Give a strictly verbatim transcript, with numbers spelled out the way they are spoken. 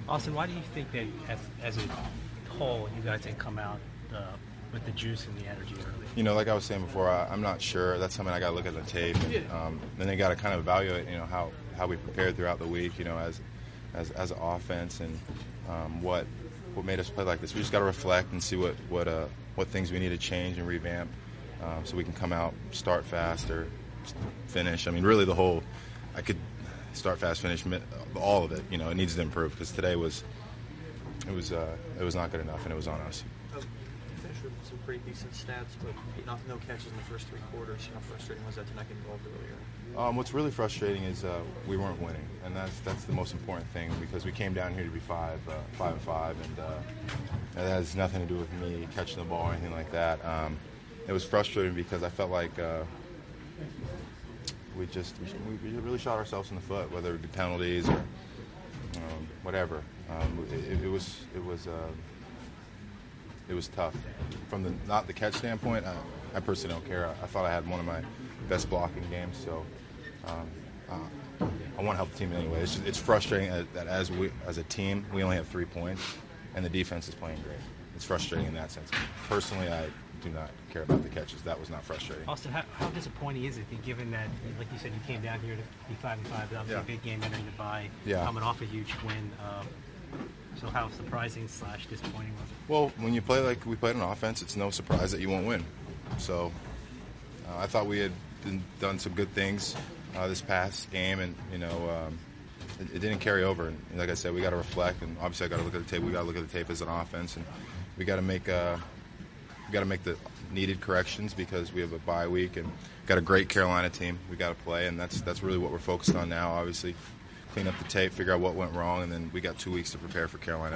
Austin, why do you think that as, as a whole, you guys didn't come out uh, with the juice and the energy early? You know, like I was saying before, I, I'm not sure. That's something I got to look at the tape. And, um, then they got to kind of evaluate, you know, how, how we prepared throughout the week, you know, as as as an offense and um, what what made us play like this. We just got to reflect and see what what uh, what things we need to change and revamp um, so we can come out, start fast or finish. I mean, really, the whole I could start fast, finish, all of it. You know, it needs to improve because today was it was uh, it was not good enough and it was on us. Finished with some pretty decent stats, but not no catches in the first three quarters. How frustrating was that to not get involved earlier? Um, what's really frustrating is uh, we weren't winning, and that's that's the most important thing because we came down here to be five, uh, five and five, and, uh, and that has nothing to do with me catching the ball or anything like that. Um, it was frustrating because I felt like uh, we just we, we really shot ourselves in the foot, whether it be penalties or um, whatever. Um, it, it was it was. Uh, It was tough. From the not the catch standpoint, I, I personally don't care. I, I thought I had one of my best blocking games, so um, uh, I want to help the team anyway. It's, just, it's frustrating that, that as we as a team we only have three points, and the defense is playing great. It's frustrating in that sense. Personally, I do not care about the catches. That was not frustrating. Austin, how, how disappointing is it, given that, like you said, you came down here to be five and five, that was Yeah. a big game entering the bye, Yeah. coming off a huge win. Um, So how surprising slash disappointing was it? Well, when you play like we played on offense, it's no surprise that you won't win. So uh, I thought we had been, done some good things uh, this past game, and you know um, it, it didn't carry over. And like I said, we got to reflect, and obviously I got to look at the tape. We got to look at the tape as an offense, and we got to make uh, we got to make the needed corrections because we have a bye week and got a great Carolina team. We got to play, and that's that's really what we're focused on now. Obviously. Clean up the tape, figure out what went wrong, and then we got two weeks to prepare for Carolina.